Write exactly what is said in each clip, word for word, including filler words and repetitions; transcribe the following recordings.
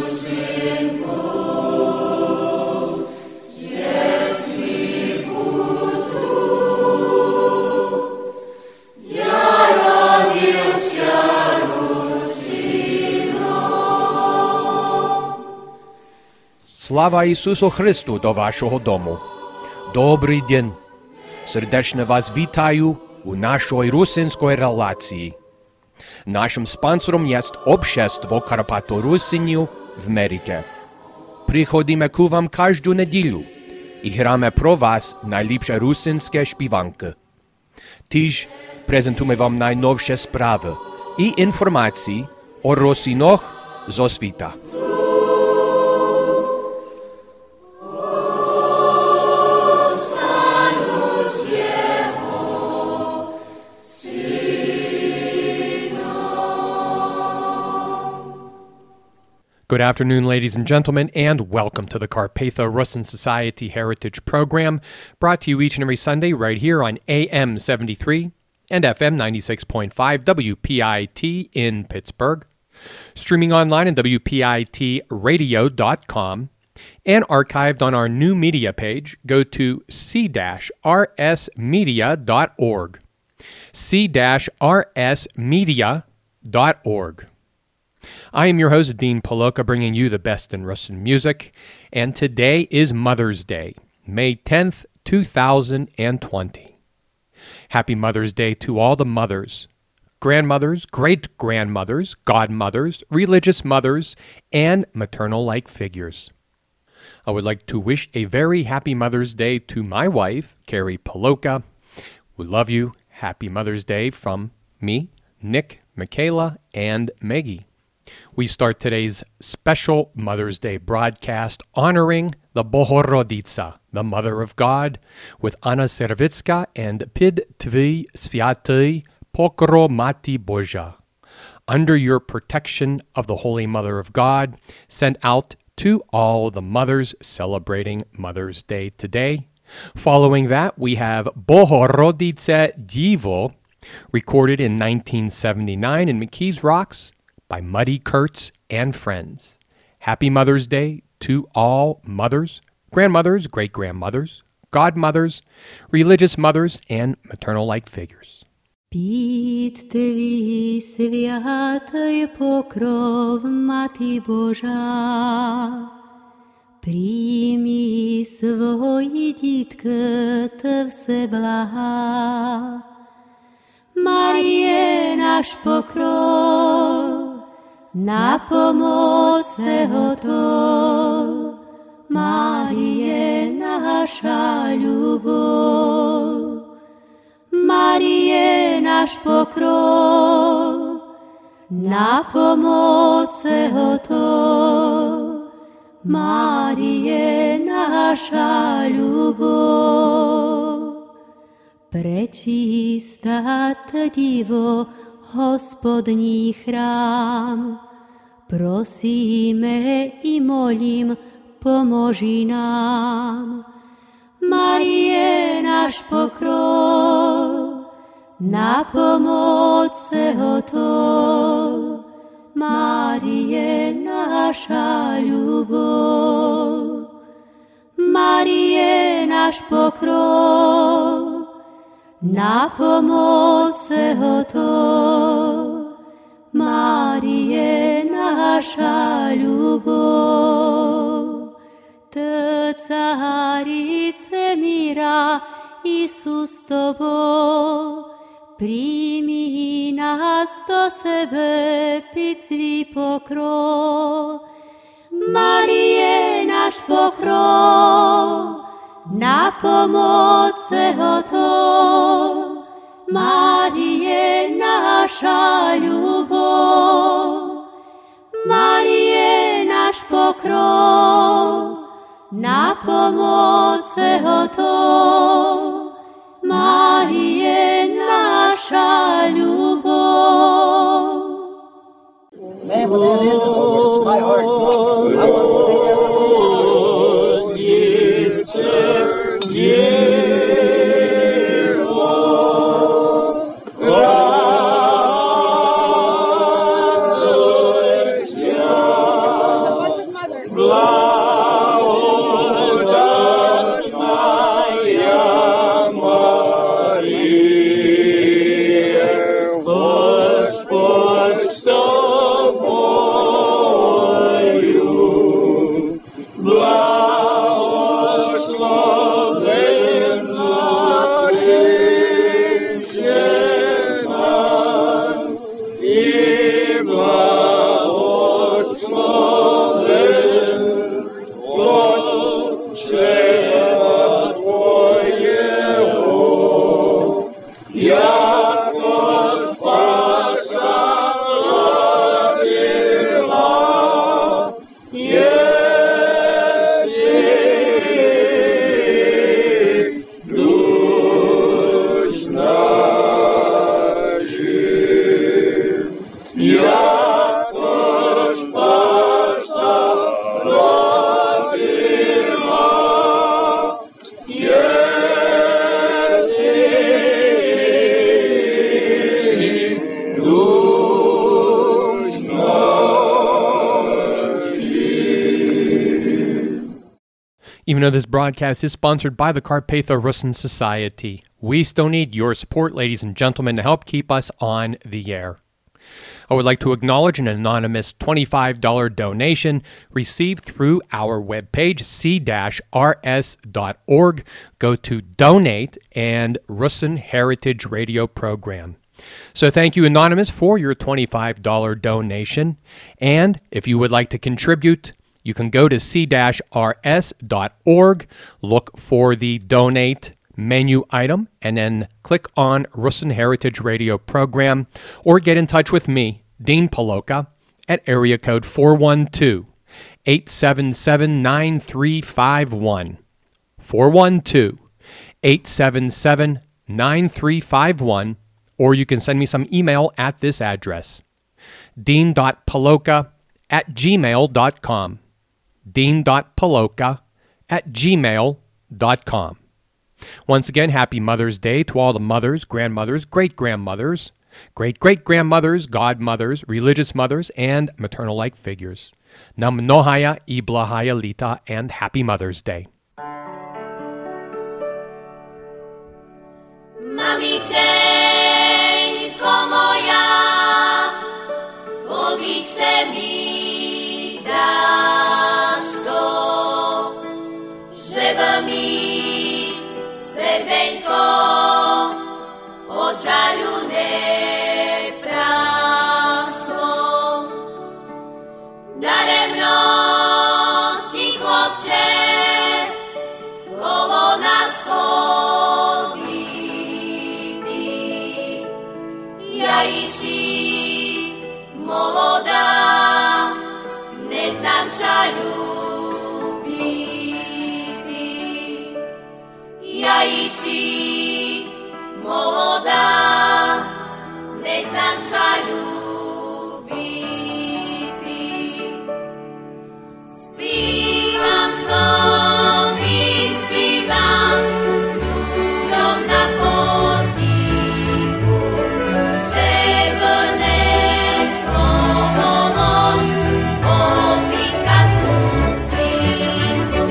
Слава Ісусу Христу до вашого дому! Добрий день! Сердечно вас вітаю у нашій русинській релації. Нашим спонсором є Общество Карпато-Русинів в Америці. Приходимо к вам кожну неділю і граємо про вас найліпші русинські співанки. Тож презентуємо вам найновші справи і інформації о русинах зо світа. Good afternoon, ladies and gentlemen, and welcome to the Carpatho-Russin Society Heritage Program, brought to you each and every Sunday right here on A M seventy-three and F M ninety-six point five W P I T in Pittsburgh, streaming online at W P I T radio dot com, and archived on our new media page. Go to c r s media dot org, c r s media dot org. I am your host, Dean Paloka, bringing you the best in Russian music, and today is Mother's Day, May tenth, two thousand twenty. Happy Mother's Day to all the mothers, grandmothers, great-grandmothers, godmothers, religious mothers, and maternal-like figures. I would like to wish a very happy Mother's Day to my wife, Carrie Paloka. We love you. Happy Mother's Day from me, Nick, Michaela, and Maggie. We start today's special Mother's Day broadcast honoring the Bohoroditsa, the Mother of God, with Anna Servitska and Pid Tvi Sviatyi Pokro Mati Božja. Under your protection of the Holy Mother of God, sent out to all the mothers celebrating Mother's Day today. Following that, we have Bohoroditsa Divo, recorded in nineteen seventy-nine in McKees Rocks, by Muddy Kurtz and friends. Happy Mother's Day to all mothers, grandmothers, great-grandmothers, godmothers, religious mothers, and maternal-like figures. Під твій святий покров, Мати Божа, прийми свої дітки та все блага. Маріє наш покров, на помоце готов, Маріє наша любов. Маріє наш покров, на помоце готов, Маріє наша любов. Пречиста та Діво, Господній храм, просíme і молім, поможи нам. Маріє наш покров, на помоце готов, Маріє наша любов. Маріє наш покров, на помоце готов, Маріє наша любов. Ти царице мира, Ісус тобо, прийми нас до себе під свій покров. Маріє наш покров, на помоце готов, Маріє наша любов. Маріє наш покров, на помоце готов, Маріє наша любов. Man, when that is, it opens my heart. I want to stay there with you. Even though this broadcast is sponsored by the Carpatho Rusyn Society, we still need your support, ladies and gentlemen, to help keep us on the air. I would like to acknowledge an anonymous twenty-five dollars donation received through our webpage, c dash r s dot org. Go to Donate and Rusyn Heritage Radio Program. So thank you, Anonymous, for your twenty-five dollars donation. And if you would like to contribute, you can go to c dash r s dot org, look for the Donate menu item, and then click on Rusyn Heritage Radio Program, or get in touch with me, Dean Paloka, at area code four one two, eight seven seven, nine three five one. four one two, eight seven seven, nine three five one, or you can send me some email at this address, dean dot paloka at gmail dot com. dean dot paloka at gmail dot com. Once again, happy Mother's Day to all the mothers, grandmothers, great-grandmothers, great-great-grandmothers, godmothers, religious mothers, and maternal-like figures. Nam nohaya iblahaya lita, and happy Mother's Day. Mamičenko moja, povíčte mi dáš to, že by mi srdenko od žaľu nepráslo. Daremno ti, chlopče, kolo nás chodí. Ja iši molodá, neznám žaľu. Ja iši molodá, neznám žaľu byty. Spívam som i spívam ľuďom na potichu, že vneslo volosť opiť každú strichu.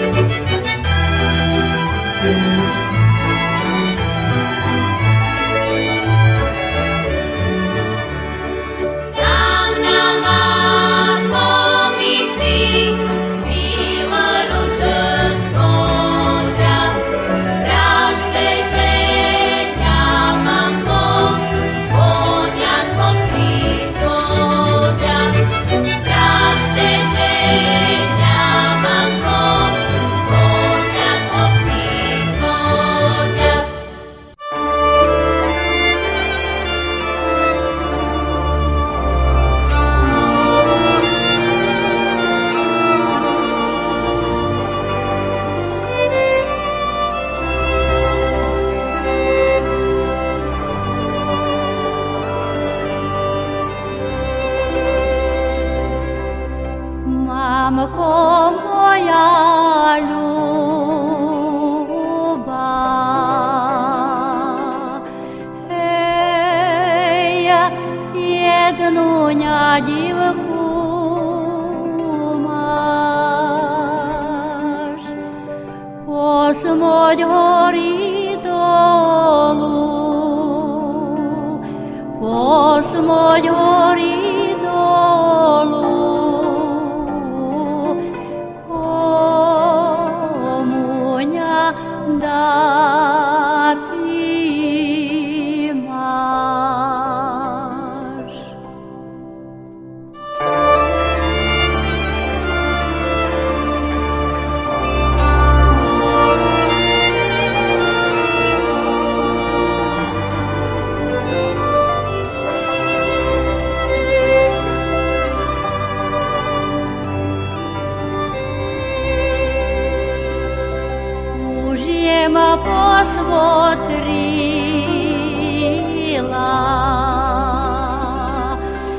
осмотрела.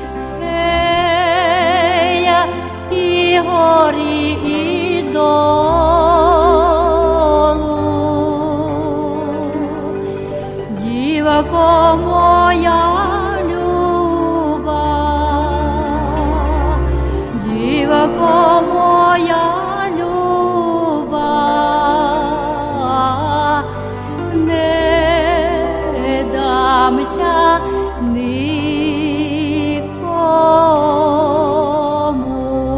Эй, и гори, и долу. Дивако моя люба, дивако моя люба, не дам тя никому.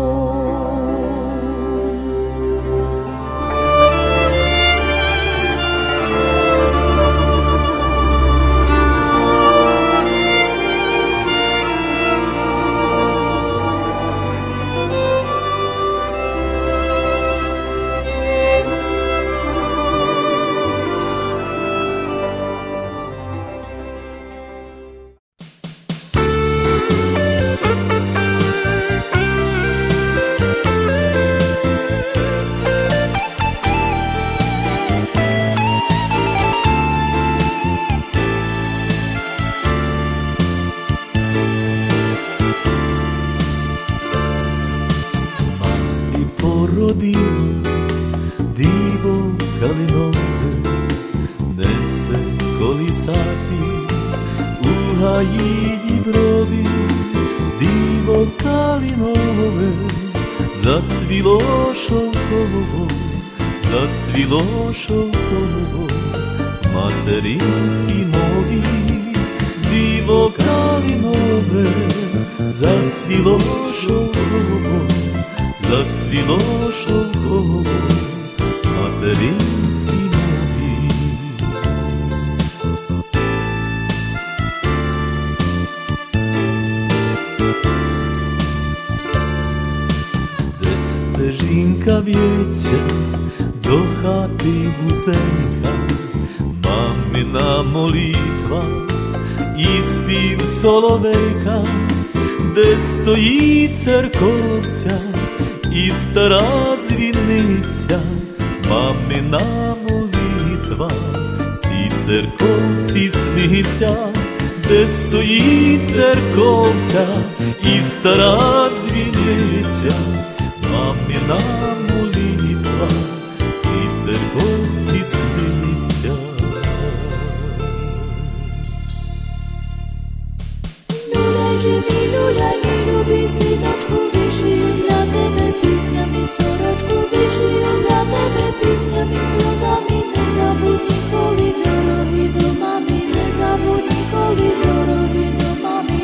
Породила диво калинове, несе колісати у гаї діброві. Диво калинове, зацвіло шовково, зацвіло шовково в материнській мові. Диво калинове, зацвіло шовково, зацвіло шовково в материнській мові. Де стежинка в'ється до хати вузенька, мамина молитва і спів соловейка, де стоїть церковця і стара дзвіниця, мамина молитва, цій церковці сниться, де стоїть церковця і стара дзвіниця, мамина молитва, цій церковці сниться. Люляй же мій, люляй мій, любий синочку, вишию для тебе піснями, сорочку вишию для тебе піснями, сльозами, не забудь ніколи, дорогі до мами, не забудь ніколи, дорогі до мами.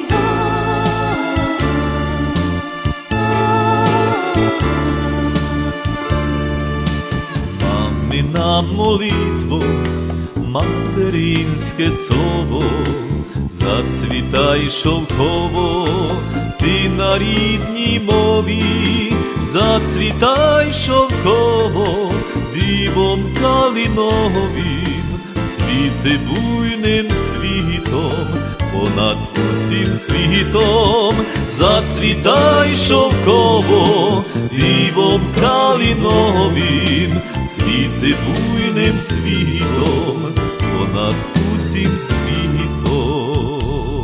Мамина молитво, материнське слово, зацвітай шовково, ти на рідній мові, зацвітай шовково, дивом калиновим, цвіти буйним цвітом, понад усім світом, зацвітай шовково, дивом калиновим, цвіти буйним цвітом, понад усім світом.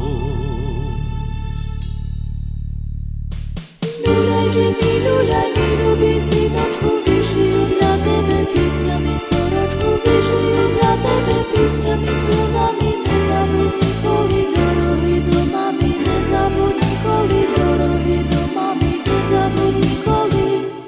Люляй же мій, люляй мій, любий синочку, вишию для тебе піснями, сорочку вишию для тебе піснями, сльозами, не забудь ніколи, дорогі до мами, не забудь ніколи, дорогі до мами, не забудь ніколи,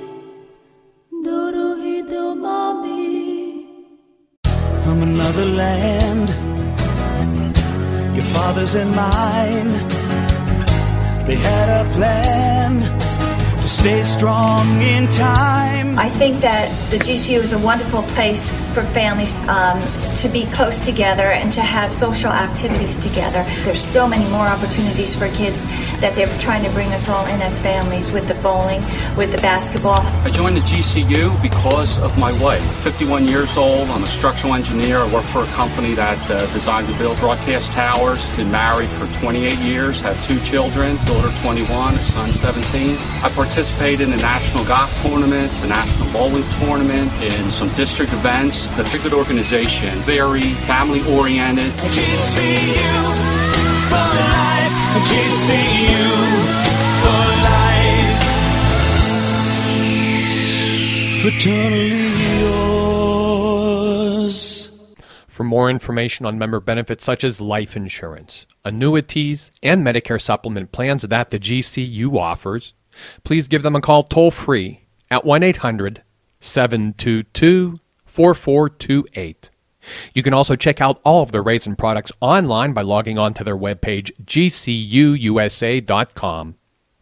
дорогі до мами. From another land, your father's and mine, they had a plan to stay strong in time. I think that the G C U is a wonderful place for families um, to be close together and to have social activities together. There's so many more opportunities for kids that they're trying to bring us all in as families with the bowling, with the basketball. I joined the G C U because of my wife. fifty-one years old, I'm a structural engineer. I work for a company that uh, designs and builds broadcast towers. Been married for twenty-eight years, have two children, daughter twenty-one, a son seventeen. I participated in the National Golf Tournament, the National Bowling Tournament, in some district events. The Figured organization, very family-oriented. G C U for life, G C U for life, fraternally yours. For more information on member benefits such as life insurance, annuities, and Medicare supplement plans that the G C U offers, please give them a call toll-free at one eight hundred seven two two four four two eight. You can also check out all of their Raisin products online by logging on to their webpage, G C U U S A dot com.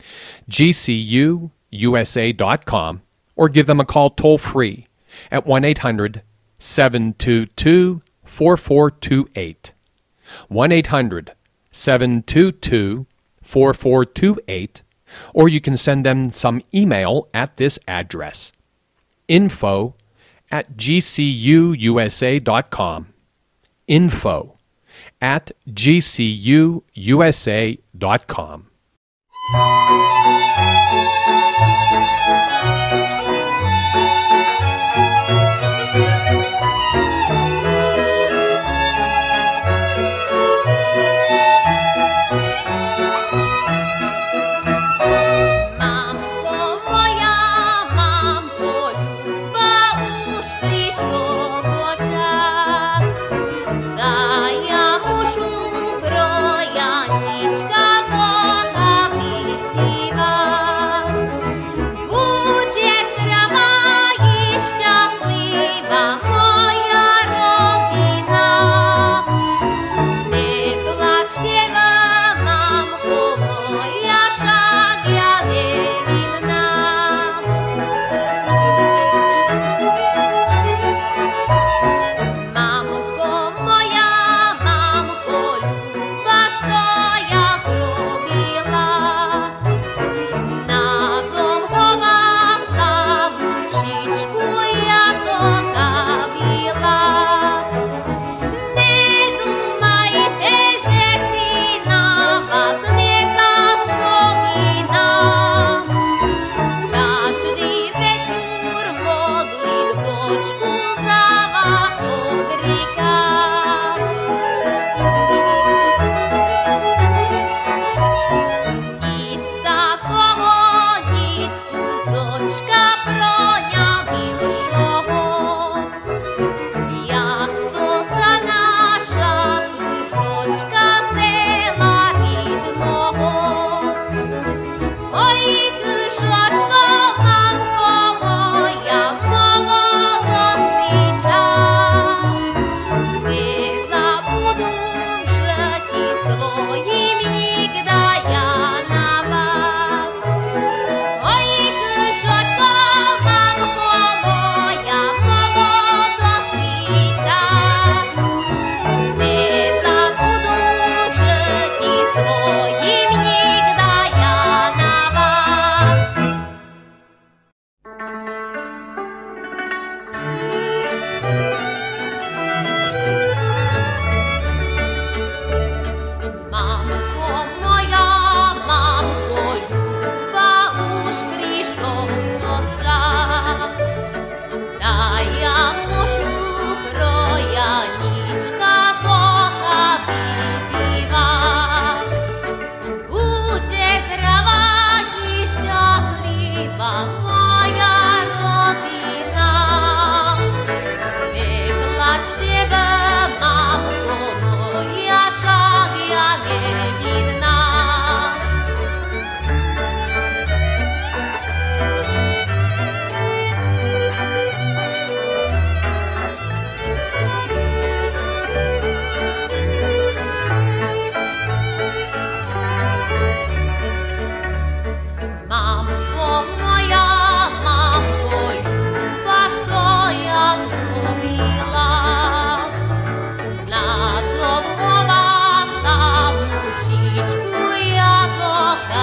G C U U S A dot com, or give them a call toll-free at one eight hundred seven two two four four two eight. one eight hundred seven two two four four two eight, or you can send them some email at this address, info at G C U U S A dot com. Info at G C U U S A dot com. Na to chłowa samu ciczku ja zocha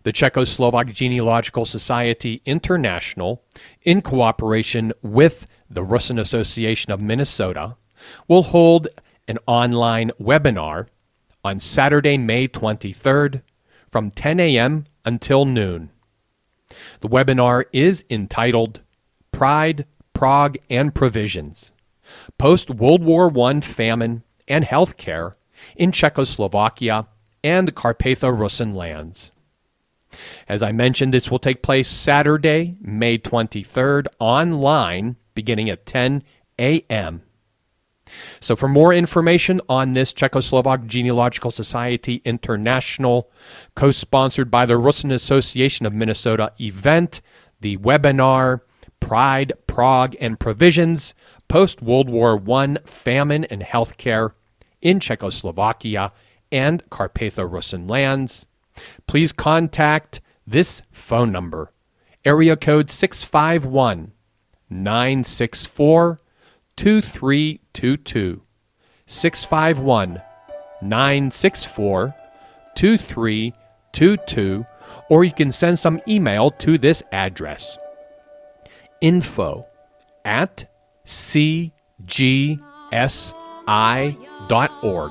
The Czechoslovak Genealogical Society International, in cooperation with the Russian Association of Minnesota, will hold an online webinar on Saturday, May twenty-third from ten a.m. until noon. The webinar is entitled Pride, Prague, and Provisions, Post-World War One Famine and Healthcare in Czechoslovakia and Carpatho-Russian lands. As I mentioned, this will take place Saturday, May twenty-third, online, beginning at ten a.m. So for more information on this Czechoslovak Genealogical Society International, co-sponsored by the Russian Association of Minnesota event, the webinar, Pride, Prague, and Provisions, Post-World War One Famine and Healthcare in Czechoslovakia and Carpatho-Russian lands, please contact this phone number, area code six five one, nine six four, two three two two, six five one, nine six four, two three two two, or you can send some email to this address, info at c g s i dot org,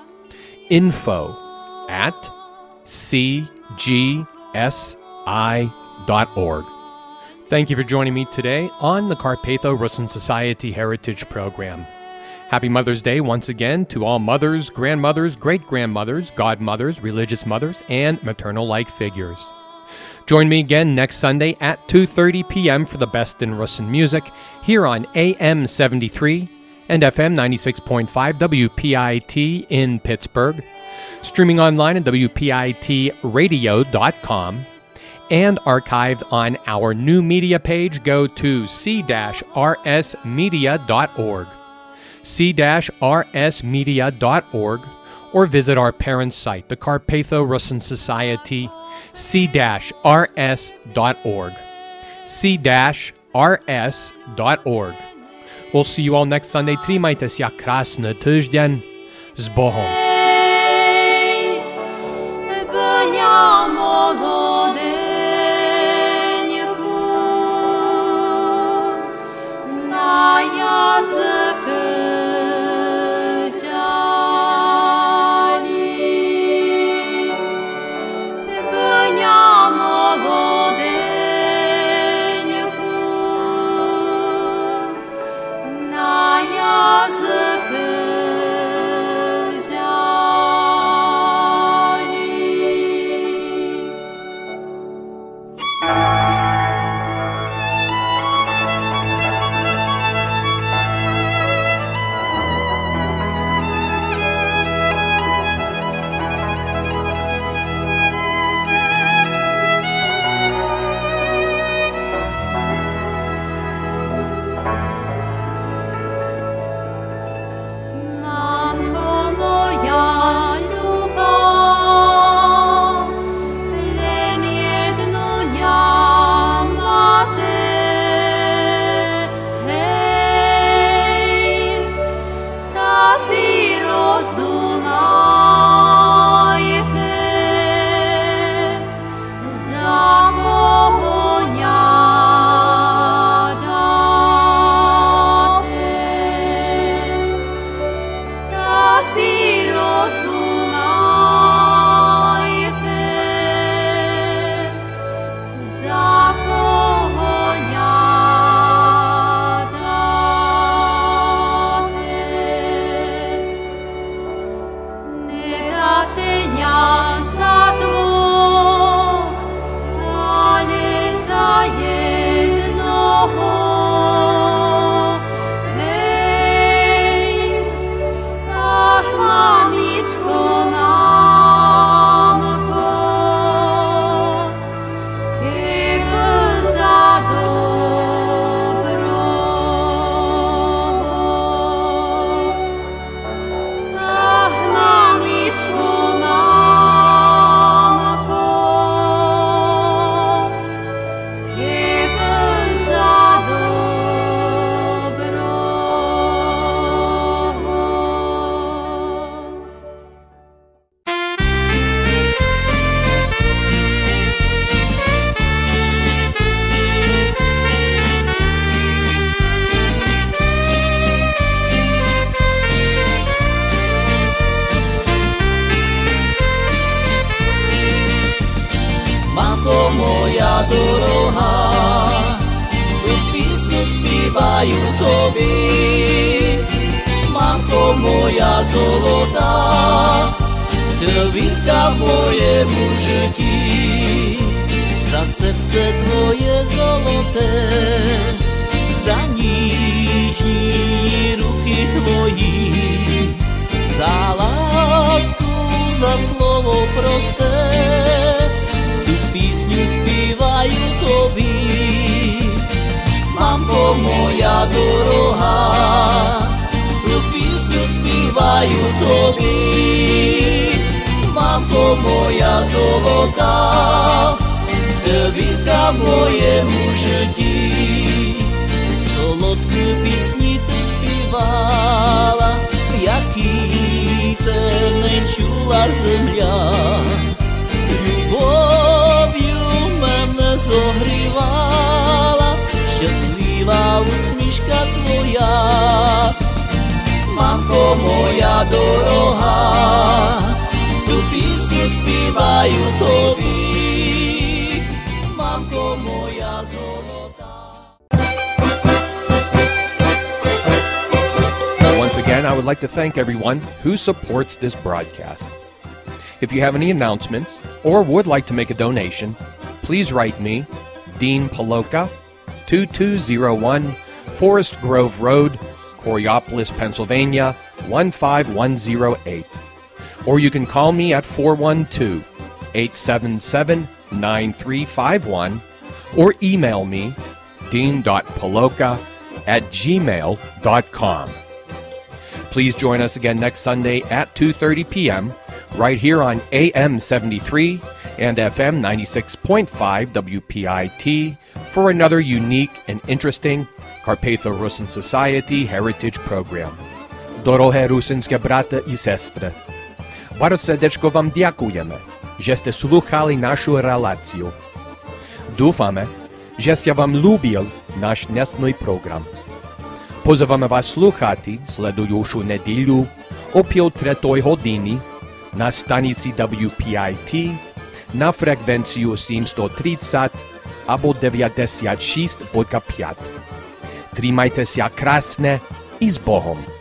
info at c g s i dot org. Thank you for joining me today on the Carpatho-Russian Society Heritage Program. Happy Mother's Day once again to all mothers, grandmothers, great-grandmothers, godmothers, religious mothers, and maternal-like figures. Join me again next Sunday at two thirty p.m. for the best in Russian music here on A M seventy-three and F M ninety-six point five W P I T in Pittsburgh, streaming online at W P I T radio dot com, and archived on our new media page. Go to c r s media dot org, c r s media dot org, or visit our parent site, the Carpatho-Russian Society, c r s dot org, c r s dot org. We'll see you all next Sunday. Trimajte se, krásny týždeň. S Bohom. Язык співаю тобі, мамко моя золота, ти вінка в моєму житті, за серце твоє золоте, за ніжні руки твої, за ласку, за слово просте, ту пісню співаю тобі, мамко моя дорога, ту пісню співаю тобі, мамко моя золота, ти вінка в моєму житті, солодку пісні ти співала, які це не чула земля, любов'ю мене зогрівала, щаслива усмішка твоя, мамко моя дорога, ту пісню співаю тобі, мамко моя золота. Once again, I would like to thank everyone who supports this broadcast. If you have any announcements or would like to make a donation, please write me, Dean Paloka, two two zero one Forest Grove Road, Coriopolis, Pennsylvania, one five one zero eight. Or you can call me at four one two, eight seven seven, nine three five one or email me, dean.paloka at gmail dot com. Please join us again next Sunday at two thirty p.m. right here on A M seventy-three and F M ninety-six point five W P I T for another unique and interesting Carpatho-Rusin Society Heritage Program. Дороге русинське брате і сестри, bardzo serdecznie wam dziękujemy, żeście słuchali naszą relację. Dúfame, że się wam lubił nasz dnešný program. Pozywamy was słuchati sledującą nedілю o piątej godzinie na stanici W P I T na frekwencję сімсот тридцять або дев'яносто шість п'ять. Тримайтеся красне і з Богом!